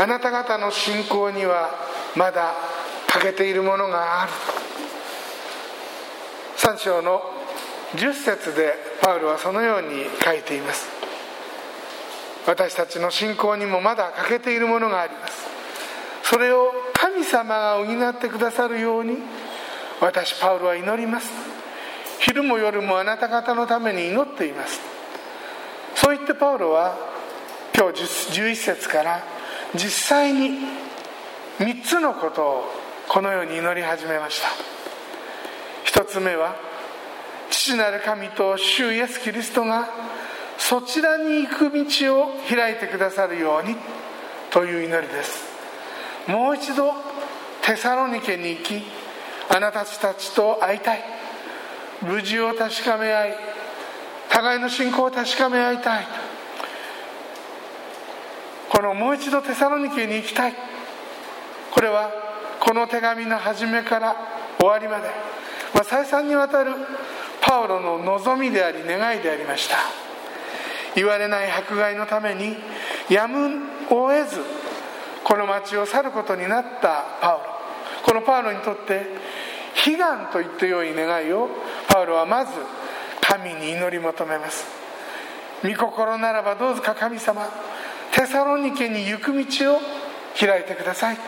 あなた方の信仰にはまだ欠けているものがある。3章の10節でパウロはそのように書いています。私たちの信仰にもまだ欠けているものがあります。それを神様が補ってくださるように私パウロは祈ります。昼も夜もあなた方のために祈っています。そう言ってパウロは今日11節から実際に3つのことをこのように祈り始めました。1つ目は、父なる神と主イエスキリストがそちらに行く道を開いてくださるようにという祈りです。もう一度テサロニケに行き、あなたたちと会いたい。無事を確かめ合い、互いの信仰を確かめ合いたい。このもう一度テサロニケに行きたい、これはこの手紙の始めから終わりまで、再三にわたるパウロの望みであり願いでありました。言われない迫害のためにやむを得ずこの町を去ることになったパウロ。このパウロにとって悲願と言ってよい願いをパウロはまず神に祈り求めます。御心ならばどうぞか神様、テサロニケに行く道を開いてください。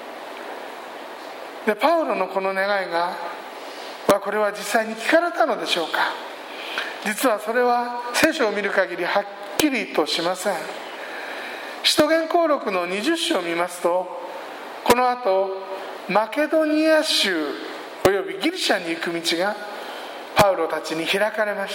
でパウロのこの願いがこれは実際に聞かれたのでしょうか。実はそれは聖書を見る限りはっきりとしません。使徒言行録の20章を見ますと、この後マケドニア州およびギリシャに行く道がパウロたちに開かれました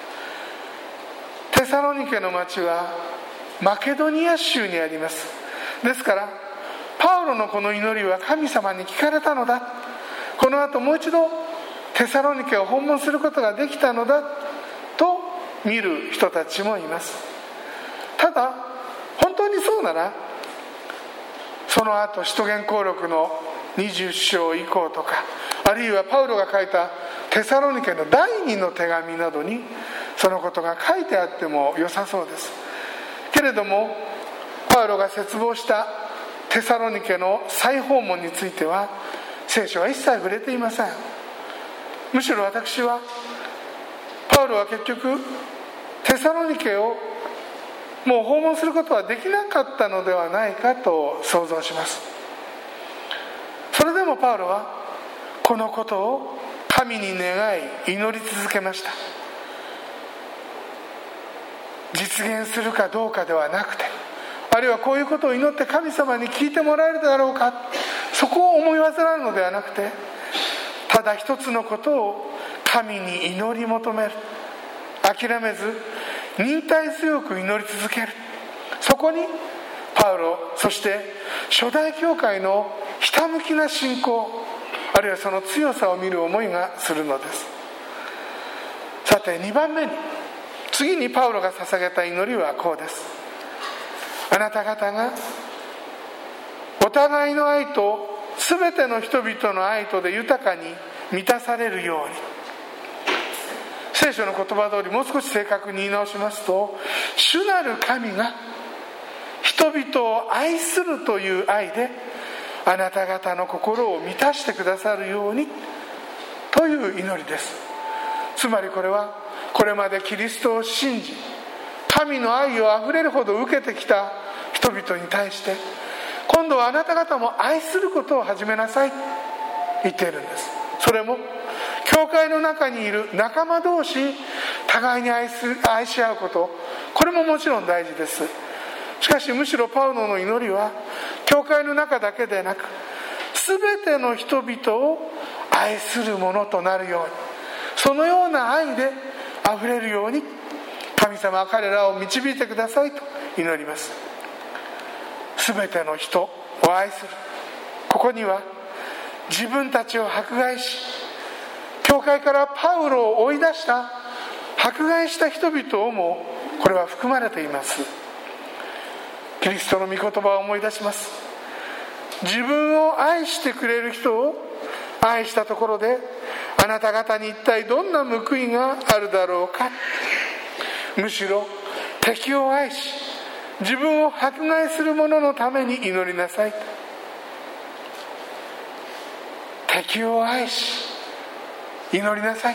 。テサロニケの町はマケドニア州にあります。ですからパウロのこの祈りは神様に聞かれたのだ。この後もう一度テサロニケを訪問することができたのだと見る人たちもいます。ただ本当にそうなら、その後使徒言行録の20章以降とか、あるいはパウロが書いたテサロニケの第2の手紙などにそのことが書いてあっても良さそうです。けれどもパウロが切望したテサロニケの再訪問については聖書は一切触れていません。むしろ私はパウロは結局テサロニケをもう訪問することはできなかったのではないかと想像します。それでもパウロはこのことを神に願い祈り続けました。実現するかどうかではなくて、あるいはこういうことを祈って神様に聞いてもらえるだろうか、そこを思い煩うのではなくて、ただ一つのことを神に祈り求める。諦めず忍耐強く祈り続ける。そこにパウロ、そして初代教会のひたむきな信仰、あるいはその強さを見る思いがするのです。さて2番目に、次にパウロが捧げた祈りはこうです。あなた方がお互いの愛と全ての人々の愛とで豊かに満たされるように。聖書の言葉通り、もう少し正確に言い直しますと、主なる神が人々を愛するという愛であなた方の心を満たしてくださるようにという祈りです。つまりこれはこれまでキリストを信じ神の愛をあふれるほど受けてきた人々に対して、今度はあなた方も愛することを始めなさいと言っているんです。それも教会の中にいる仲間同士互いに愛し合うこと、これももちろん大事です。しかしむしろパウロの祈りは教会の中だけでなく全ての人々を愛するものとなるように、そのような愛であふれるように神様は彼らを導いてくださいと祈ります。全ての人を愛する、ここには自分たちを迫害し教会からパウロを追い出した迫害した人々をもこれは含まれています。キリストの御言葉を思い出します。自分を愛してくれる人を愛したところであなた方に一体どんな報いがあるだろうか。むしろ敵を愛し自分を迫害する者のために祈りなさい。敵を愛し祈りなさい。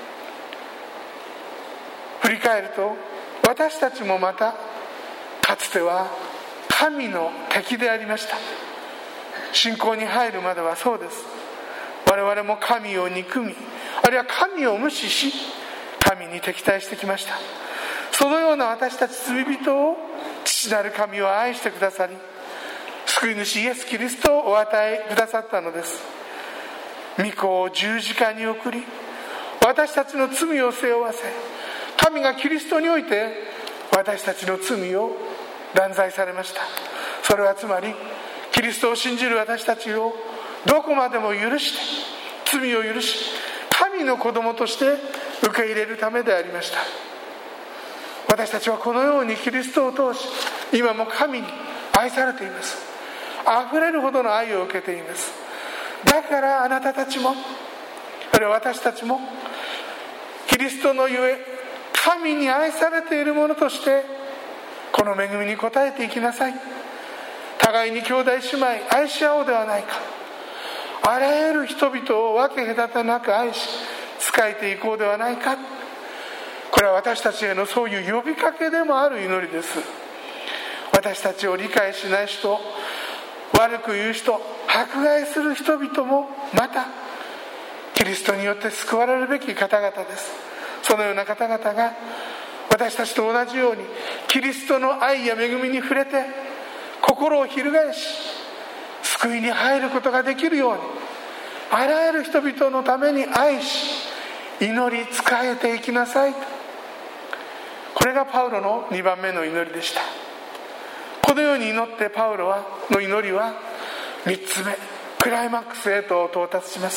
振り返ると、私たちもまたかつては神の敵でありました。信仰に入るまではそうです。我々も神を憎み、あるいは神を無視し、神に敵対してきました。そのような私たち罪人を父なる神は愛してくださり、救い主イエス・キリストをお与えくださったのです。御子を十字架に送り、私たちの罪を背負わせ、神がキリストにおいて私たちの罪を断罪されました。それはつまり、キリストを信じる私たちをどこまでも許して、罪を許し、神の子供として受け入れるためでありました。私たちはこのようにキリストを通し、今も神に愛されています。あふれるほどの愛を受けています。だからあなたたちも、あるいは私たちも、キリストのゆえ神に愛されている者としてこの恵みに応えていきなさい。互いに兄弟姉妹愛し合おうではないか。あらゆる人々を分け隔てなく愛し仕えていこうではないか。これは私たちへのそういう呼びかけでもある祈りです。私たちを理解しない人、悪く言う人、迫害する人々もまたキリストによって救われるべき方々です。そのような方々が私たちと同じようにキリストの愛や恵みに触れて心を翻し救いに入ることができるように、あらゆる人々のために愛し祈り仕えていきなさい。これがパウロの2番目の祈りでした。このように祈ってパウロの祈りは3つ目、クライマックスへと到達します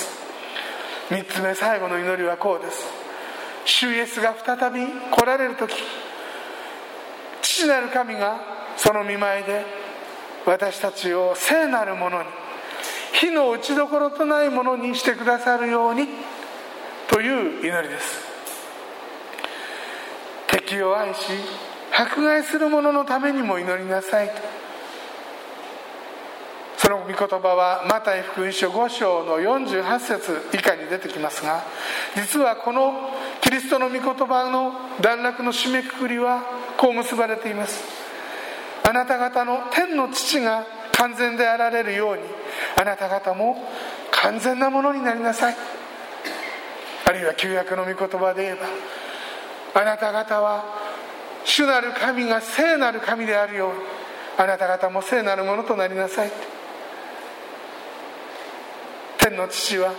。3つ目、最後の祈りはこうです。主イエスが再び来られる時、父なる神がその御前で私たちを聖なるものに、火の打ちどころとないものにしてくださるようにという祈りです。敵を愛し迫害する者のためにも祈りなさいと。その御言葉はマタイ福音書5章の48節以下に出てきますが、実はこのキリストの御言葉の段落の締めくくりはこう結ばれています。あなた方の天の父が完全であられるように、あなた方も完全なものになりなさい。あるいは旧約の御言葉で言えば、あなた方は主なる神が聖なる神であるように、あなた方も聖なるものとなりなさい。天の父が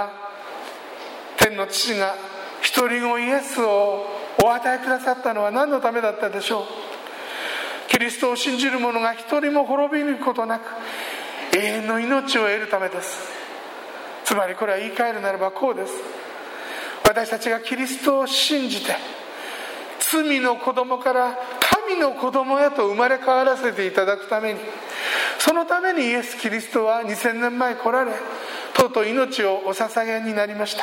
一人子イエスをお与えくださったのは何のためだったでしょう。キリストを信じる者が一人も滅びることなく永遠の命を得るためです。つまりこれは言い換えるならばこうです。私たちがキリストを信じて罪の子供から神の子供へと生まれ変わらせていただくために、そのためにイエス・キリストは2000年前来られ、とうとう命をお捧げになりました。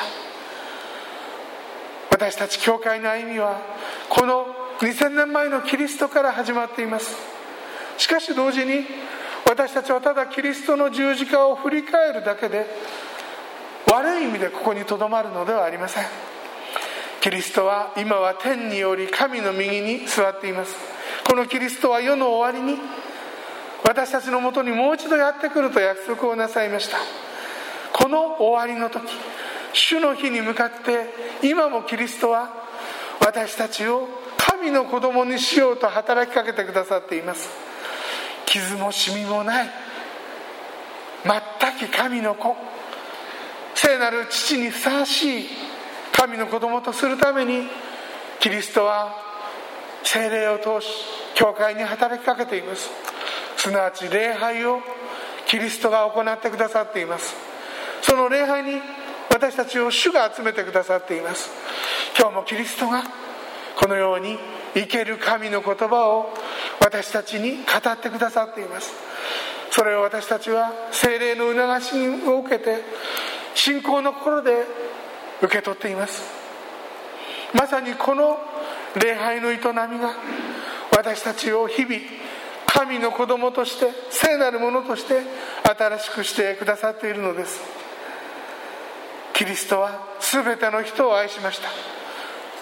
私たち教会の歩みはこの2000年前のキリストから始まっています。しかし同時に私たちはただキリストの十字架を振り返るだけで悪い意味でここにとどまるのではありません。キリストは今は天により神の右に座っています。このキリストは世の終わりに私たちのもとにもう一度やってくると約束をなさいました。この終わりの時、主の日に向かって今もキリストは私たちを神の子供にしようと働きかけてくださっています。傷もシミもない全き神の子、聖なる父にふさわしい神の子供とするために、キリストは聖霊を通し教会に働きかけています。すなわち礼拝をキリストが行ってくださっています。その礼拝に私たちを主が集めてくださっています。今日もキリストがこのように生ける神の言葉を私たちに語ってくださっています。それを私たちは聖霊の促しを受けて信仰の心で受け取っています。まさにこの礼拝の営みが私たちを日々神の子供として、聖なるものとして新しくしてくださっているのです。キリストは全ての人を愛しました。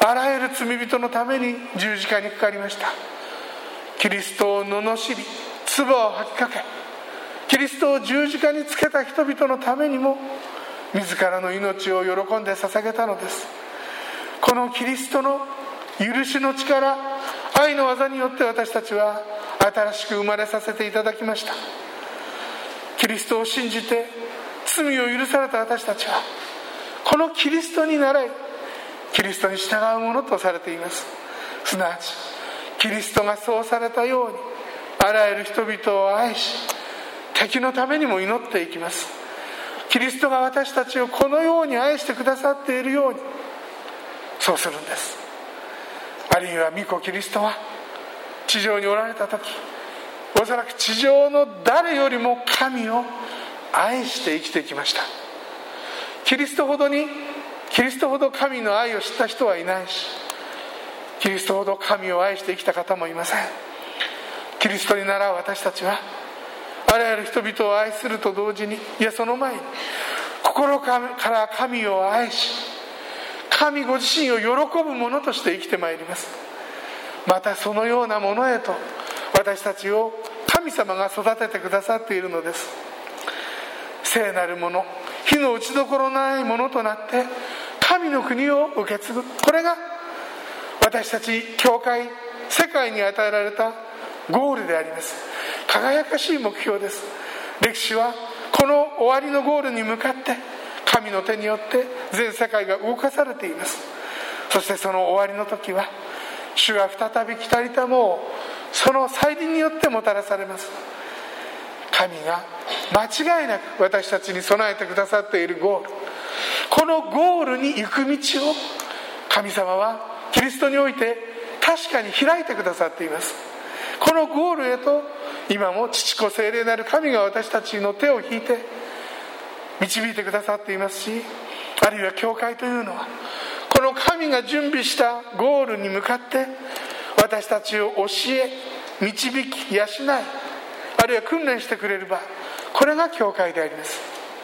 あらゆる罪人のために十字架にかかりました。キリストを罵り、唾を吐きかけ、キリストを十字架につけた人々のためにも自らの命を喜んで捧げたのです。このキリストの許しの力、愛の技によって私たちは新しく生まれさせていただきました。キリストを信じて罪を許された私たちは、このキリストに倣いキリストに従うものとされています。すなわちキリストがそうされたように、あらゆる人々を愛し、敵のためにも祈っていきます。キリストが私たちをこのように愛してくださっているように、そうするんです。あるいは御子キリストは地上におられた時、おそらく地上の誰よりも神を愛して生きてきました。キリストほど神の愛を知った人はいないし、キリストほど神を愛して生きた方もいません。キリストに倣う私たちは、あらゆる人々を愛すると同時に、いやその前に心から神を愛し、神ご自身を喜ぶものとして生きてまいります。またそのようなものへと私たちを神様が育ててくださっているのです。聖なるもの、火の打ちどころないものとなって神の国を受け継ぐ、これが私たち教会、世界に与えられたゴールであります。輝かしい目標です。歴史はこの終わりのゴールに向かって神の手によって全世界が動かされています。そしてその終わりの時は、主が再び来たりたもうその再臨によってもたらされます。神が間違いなく私たちに備えてくださっているゴール、このゴールに行く道を神様はキリストにおいて確かに開いてくださっています。このゴールへと今も父子聖霊なる神が私たちの手を引いて導いてくださっていますし、あるいは教会というのはこの神が準備したゴールに向かって私たちを教え、導き、養い、あるいは訓練してくれる場、これが教会であります。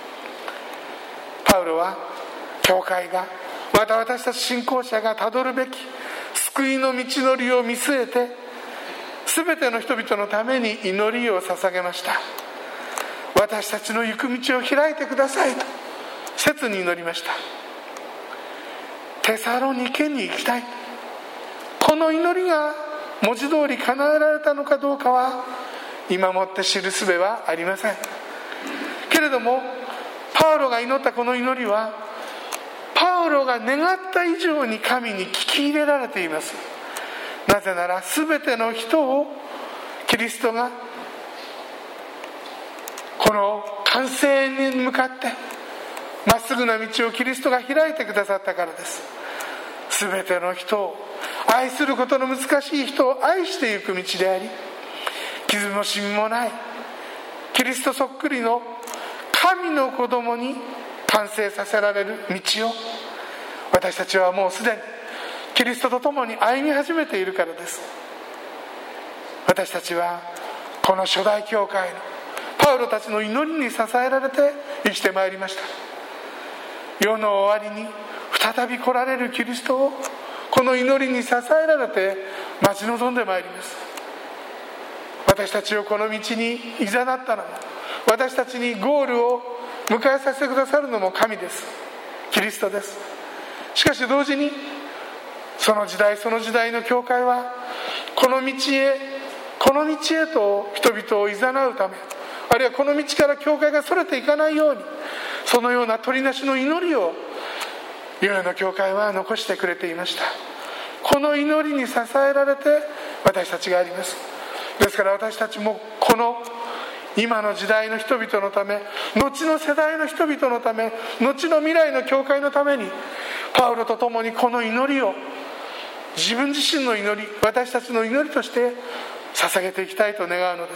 パウロは教会が、また私たち信仰者がたどるべき救いの道のりを見据えて、全ての人々のために祈りを捧げました。私たちの行く道を開いてくださいと切に祈りました。テサロニケに行きたい、この祈りが文字通り叶えられたのかどうかは今もって知る術はありませんけれども、パウロが祈ったこの祈りはパウロが願った以上に神に聞き入れられています。なぜなら全ての人をキリストがこの完成に向かってまっすぐな道をキリストが開いてくださったからです。全ての人を、愛することの難しい人を愛していく道であり、傷もシミもないキリストそっくりの神の子供に完成させられる道を私たちはもうすでにキリストと共に歩み始めているからです。私たちはこの初代教会のパウロたちの祈りに支えられて生きてまいりました。世の終わりに再び来られるキリストをこの祈りに支えられて待ち望んでまいります。私たちをこの道に誘ったのも、私たちにゴールを迎えさせてくださるのも神です。キリストです。しかし同時にその時代その時代の教会はこの道へと人々を誘うため、あるいはこの道から教会がそれていかないように、そのような取りなしの祈りを世々の教会は残してくれていました。この祈りに支えられて私たちがあります。ですから私たちもこの今の時代の人々のため、後の世代の人々のため、後の未来の教会のためにパウロと共にこの祈りを自分自身の祈り、私たちの祈りとして捧げていきたいと願うのです。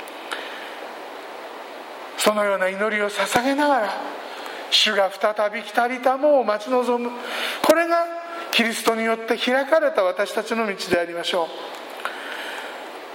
そのような祈りを捧げながら主が再び来たりたもを待ち望む、これがキリストによって開かれた私たちの道でありましょう。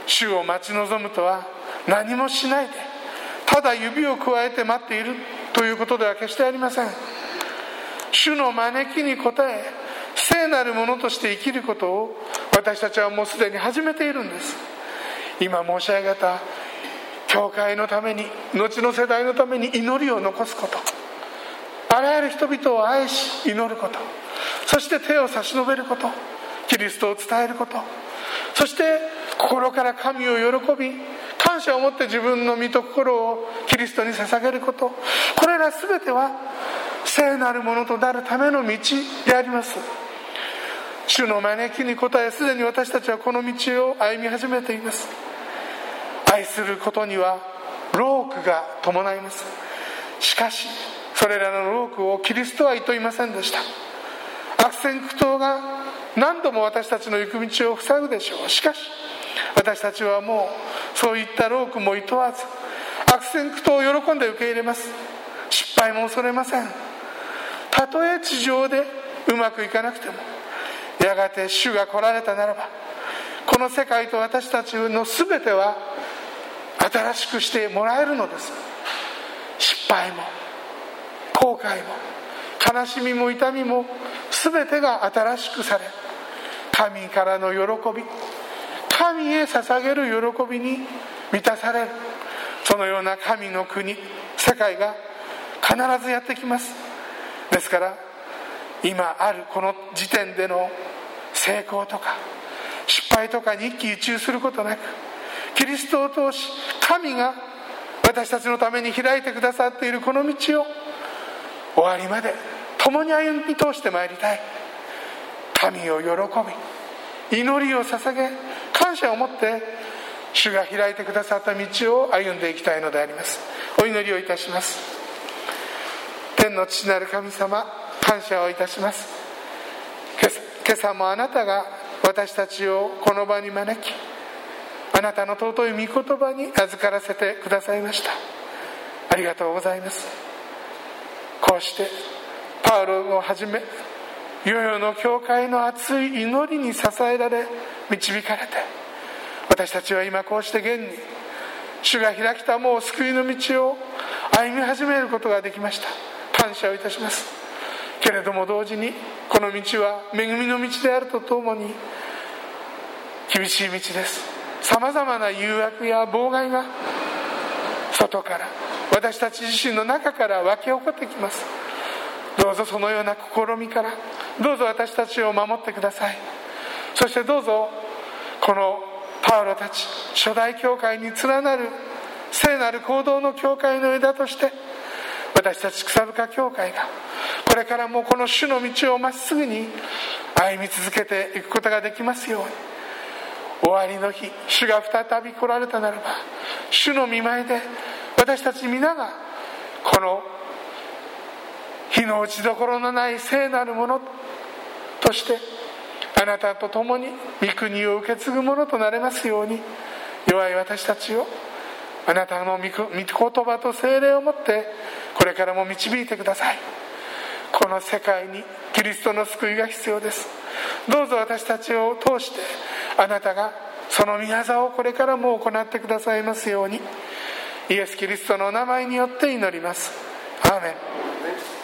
主を待ち望むとは何もしないでただ指をくわえて待っているということでは決してありません。主の招きに応え聖なるものとして生きることを私たちはもうすでに始めているんです。今申し上げた教会のために、後の世代のために祈りを残すこと、あらゆる人々を愛し祈ること、そして手を差し伸べること、キリストを伝えること、そして心から神を喜び感謝を持って自分の身と心をキリストに捧げること、これら全ては聖なるものとなるための道であります。主の招きに応え、すでに私たちはこの道を歩み始めています。愛することには労苦が伴います。しかしそれらの労苦をキリストはいといませんでした。悪戦苦闘が何度も私たちの行く道を塞ぐでしょう。しかし私たちはもうそういった労苦もいとわず、悪戦苦闘を喜んで受け入れます。失敗も恐れません。たとえ地上でうまくいかなくても、やがて主が来られたならば、この世界と私たちの全ては新しくしてもらえるのです。失敗も後悔も悲しみも痛みも全てが新しくされ、神からの喜び、神へ捧げる喜びに満たされる、そのような神の国、世界が必ずやってきます。ですから今あるこの時点での成功とか失敗とかに一喜一憂することなく、キリストを通し神が私たちのために開いてくださっているこの道を終わりまで共に歩み通してまいりたい。神を喜び祈りを捧げ感謝を持って主が開いてくださった道を歩んでいきたいのであります。お祈りをいたします。天の父なる神様、感謝をいたします。今朝もあなたが私たちをこの場に招き、あなたの尊い御言葉に預からせてくださいました。ありがとうございます。こうしてパウロをはじめ世々の教会の熱い祈りに支えられ導かれて、私たちは今こうして現に主が開きたもう救いの道を歩み始めることができました。感謝をいたします。けれども同時にこの道は恵みの道であるとともに厳しい道です。さまざまな誘惑や妨害が外から私たち自身の中から湧き起こってきます。どうぞそのような試みからどうぞ私たちを守ってください。そしてどうぞこのパウロたち初代教会に連なる聖なる行動の教会の枝として私たち草深教会がこれからもこの主の道をまっすぐに歩み続けていくことができますように、終わりの日主が再び来られたならば主の御前で私たち皆がこの日の打ちどころのない聖なるものとしてあなたと共に御国を受け継ぐものとなれますように、弱い私たちをあなたの御言葉と聖霊をもってこれからも導いてください。この世界にキリストの救いが必要です。どうぞ私たちを通してあなたがその御業をこれからも行ってくださいますように、イエス・キリストのお名前によって祈ります。アーメン。